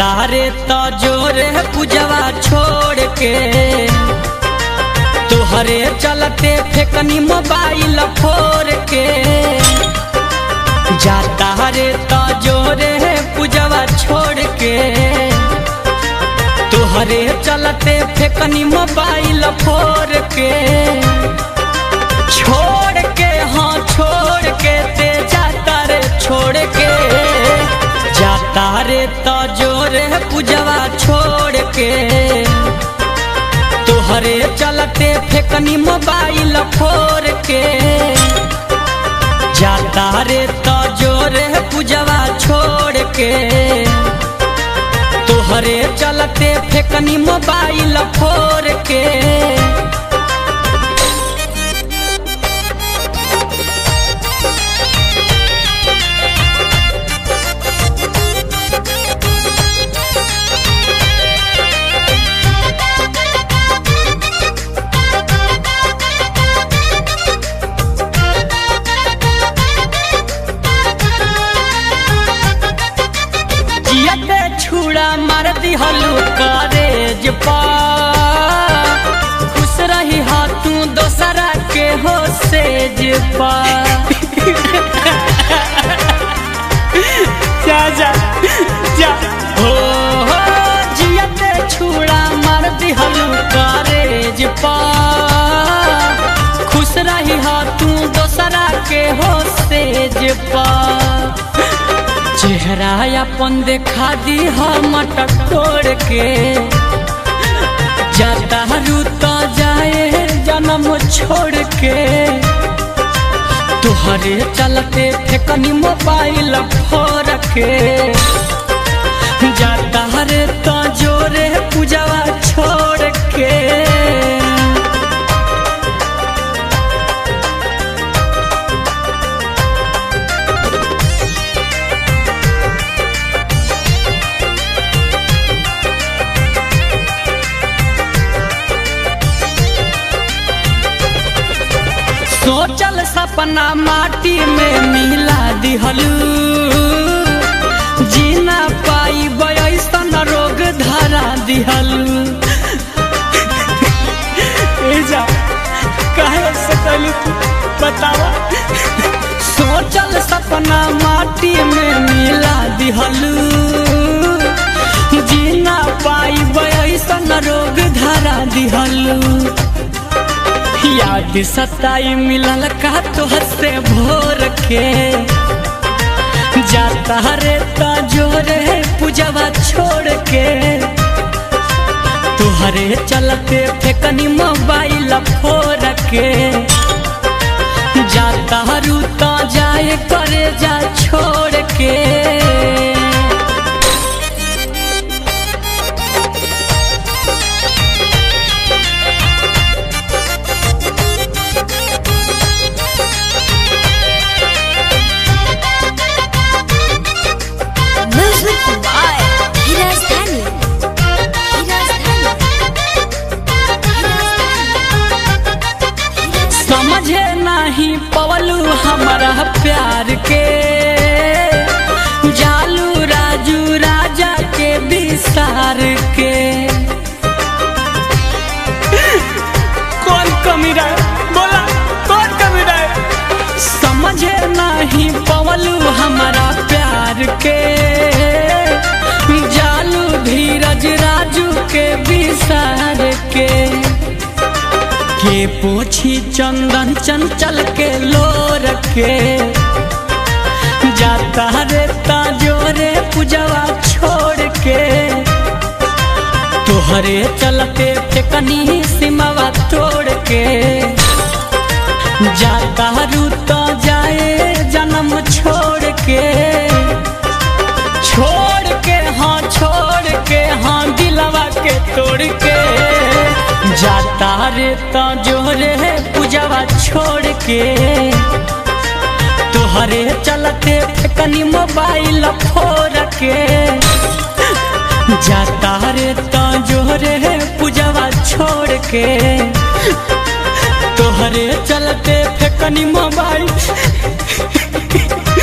जाता रे तो जोरे पूजवा छोड़ के तोहरे चलते फेकनी मोबाइल फोड़ के। जाता रे तो जोरे पूजवा छोड़ के तोहरे चलते फेकनी मोबाइल फोड़ के। छोड़ के हाँ छोड़ के ते जाता रे छोड़ के। जाता रे तो जोरे पूजवा छोड़ के तोहरे चलते फेकनी मोबाइल फोड़ के। जाता रे तो जोरे पूजवा छोड़ के तोहरे चलते फेकनी मोबाइल फोड़ के। छुड़ा मार दिहलू करेज पा खुश रही हा तू दोसरा के हो सेज पा। जा जा जा हो जियते छुड़ा मार दिहलू करेज पा खुश रही हा तू दोसरा के हो सेज पा। चेहरा अपन देखा दी हम टटोर के जाता रूता जाए जन्म छोड़ के। तुहरे चलते फेकनी मोबाइल फोड़ के। जाता रे तो जोरे पूजवा छोड़ के। सोचल सपना माटी में मिला दिहलू जीना पाई ऐसन रोग धरा दिहलू। कहे सकलू बतावा सोचल सपना माटी में मिला दिहलू जीना पाई ऐसन रोग धरा दिहलू। याद सताई मिलल का तोहर से भोर के। जाता रे तो जोरे पूजवा छोड़ के तोहरे चलते फेकनी मोबाइल फोड़ के। जाता रू तो जाए करे जा छोड़ के। समझे नहीं पवलू हमारा प्यार के जालू राजू राजा के विसार के। कौन कमी रहे बोला कौन कमी रहे। समझे नहीं पवलू हमारा प्यार के जालू धीरज राजू के विसार के। पोछी चंदन चंचल के लोर के। जाता रे ता जोरे पूजवा छोड़ के तोहरे चलते फेकनी सिमवा तोड़ के। जाता रू तो जाए जन्म छोड़ के। छोड़ के हाँ दिलवा के तोड़ के। जाता रे तो जोरे पूजवा छोड़ के तोहरे चलते फेकनी मोबाइल फोड़ के। जाता रे तो जोरे पूजवा छोड़ के तोहरे चलते फेकनी मोबाइल